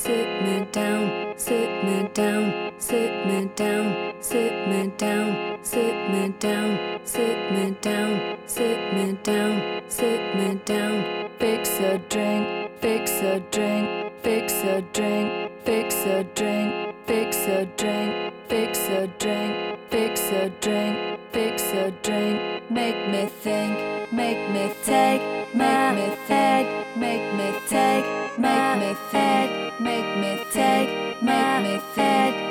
sit me down, sit me down, sit me down, sit me down, sit me down, sit me down, sit me down, sit me down. Fix a drink, fix a drink, fix a drink, fix a drink, fix a drink, fix a drink, fix a drink, fix a drink. Make me think, make me take, make me think, make me take, make me think, make me take, make me think.